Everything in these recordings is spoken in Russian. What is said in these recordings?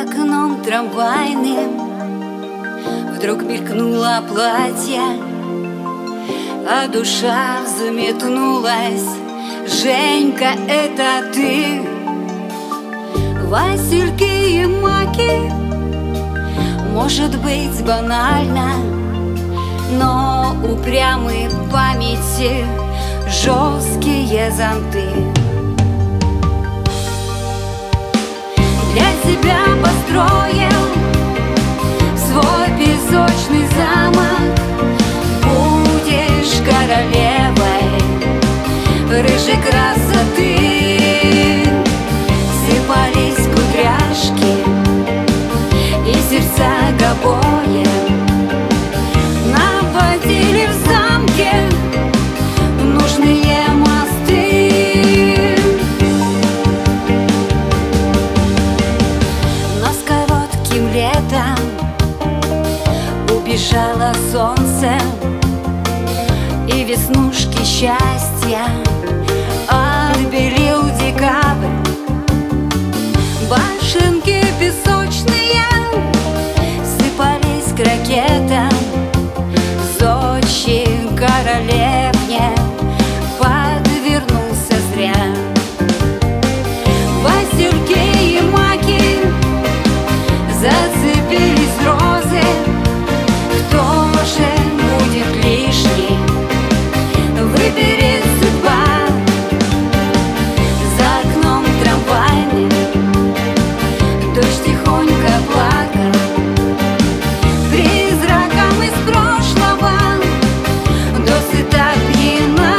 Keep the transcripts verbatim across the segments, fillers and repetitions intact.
окном трамвайным вдруг мелькнуло платье, а душа взметнулась. Женька, это ты? Васильки и маки, может быть банально, но упрямые памяти жесткие зонты. Для тебя построил свой песочный замок. Будешь королевой рыжей красоты. Сыпались кудряшки и сердца гобоем. Наводили в замке нужные мосты. Но с коротким летом убежало солнце, и веснушки счастья отбелил декабрь. Башенки песочные сыпались к ракетам. Сочи королевне подвернулся зря. Васильки и маки зацепились розы. Кто же будет лишний, выберет судьба. За окном трамвайным дождь тихонько плакал. Призракам из прошлого досыта пьяна.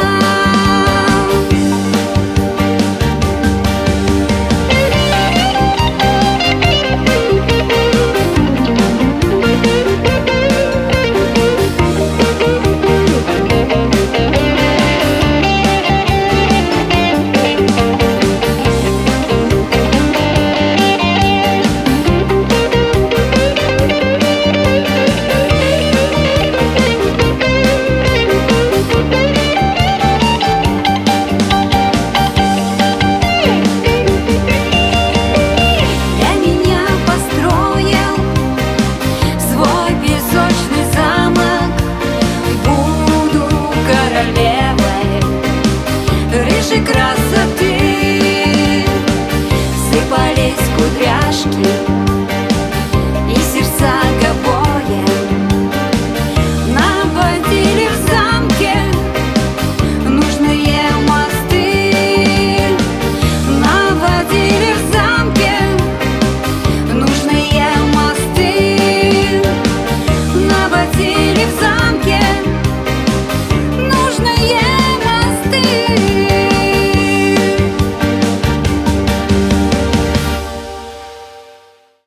Рыжей красоты сыпались кудряшки